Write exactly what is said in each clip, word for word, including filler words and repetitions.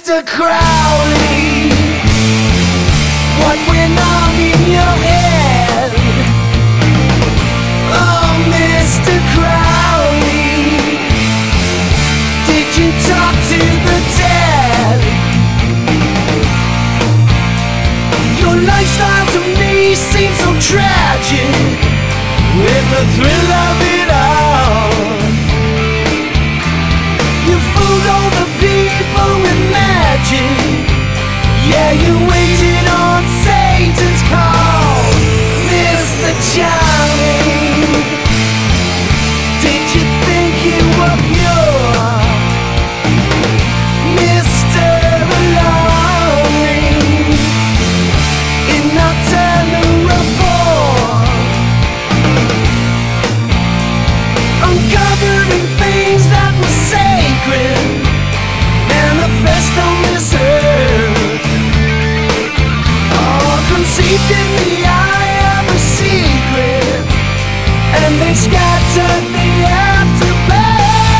Mister Crowley, what went on in your head? Oh, Mister Crowley, did you talk to the dead? Your lifestyle to me seems so tragic, with the thrill of it all. You fooled all the people with magic. Yeah, you waited on Satan's call. Mister Charlie, did you think you were pure? Mister Alarming, in nocturnal report, uncovering things that were sacred, manifest on this earth, all conceived in the eye of a secret, and they scattered the afterbirth.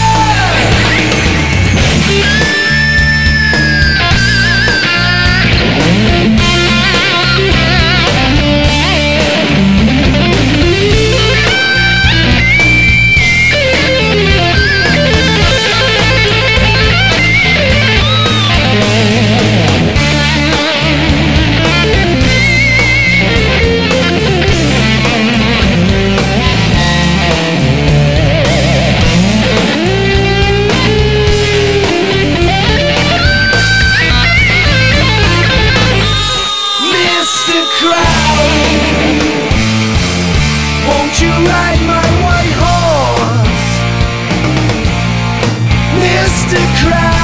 Mister Crowley, won't you ride my white horse? Mister Crowley,